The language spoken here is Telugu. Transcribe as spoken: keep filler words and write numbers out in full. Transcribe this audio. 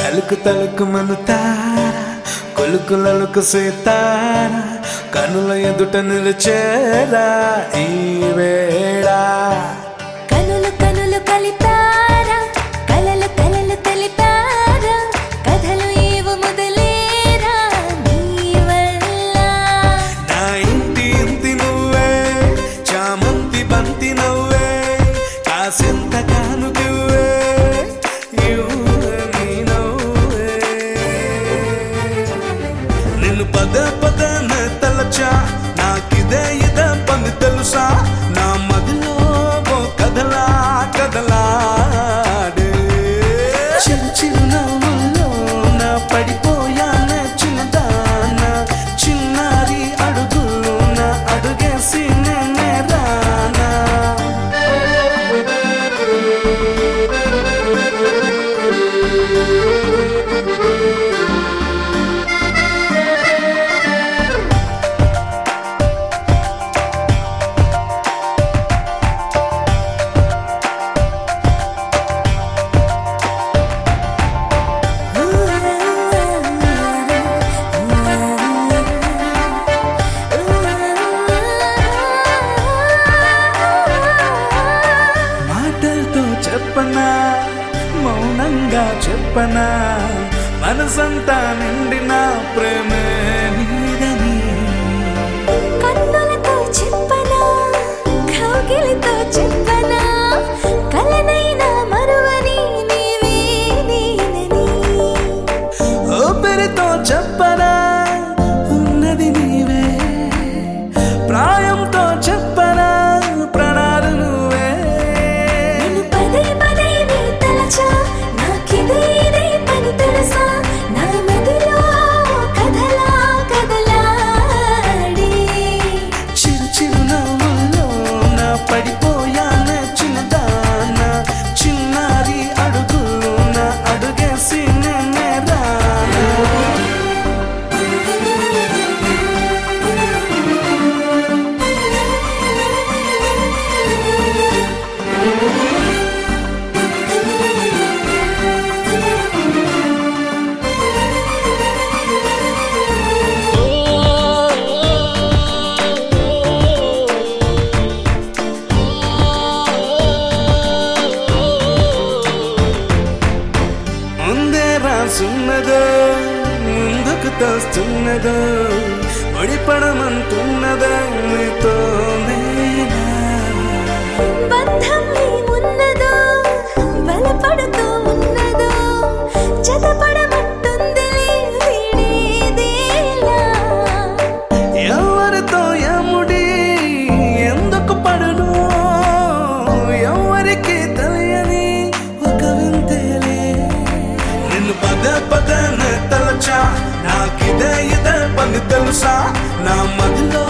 తలుకు తలుకు మనుతార కొలుకులలుకు సీతార కనుల ఎదుట నిలిచేరా ఈ వేళ కనులు కనులు కలిపారా కలలు కలలు తెలిపారా కథలు ఏవో మొదలేరా నీ వల్ల నా ఇంటి ఇంటి నువ్వే చామంతి బంతి నవ్వే కాసింత కానుకివ్వే నిన్ను పద పదన తలచా నాకిదే ఇదే పని తెలుసా నా మదిలో ఓ కదలా కదలాడే చిరు చిరు నవ్వుల్లో నా పడిపోయానే చిన్నదాన చిన్నారి అడుగుల్లో నా అడుగేసి నేనే రానా చెప్పనా మౌనంగా చెప్పనా మనసంతా నిండిన ప్రేమే నీదని కన్నులతో చెప్పనా కౌగిలితో చెప్పనా కలనైనా మరువని నీవే నేనని ఊపిరితో చెప్పనా ఉన్నది నీవే ప్రాయంతో చెప్పనా ప్రణాలు నువ్వే పదే పదే నీ తలచా నాకిదే ఇదే పని తెలుసా నా మదిలో కథలా కదలాడే చిరు చిరు నవ్వుల్లో నా పడిపోయానే చిన్నదాన చిన్నారి అడుగుల్లో నా అడుగేసి నేనే రానా రాసున్నదో ముందుకు తోస్తున్నదో ఒడిపడమంటున్నదో నీతో బంధం ఏమున్నదో బలపడుతూ ఉన్నదో జతపడమంటుందిలే వీడేదేలా ఎవరితో ఎముడి ఎందుకు పడును ఎవరికి తెలియని ఒక వింతేలే నిన్ను పద పదన తలచా నాకిదే ఇదే పని తెలుసా నా మదిలో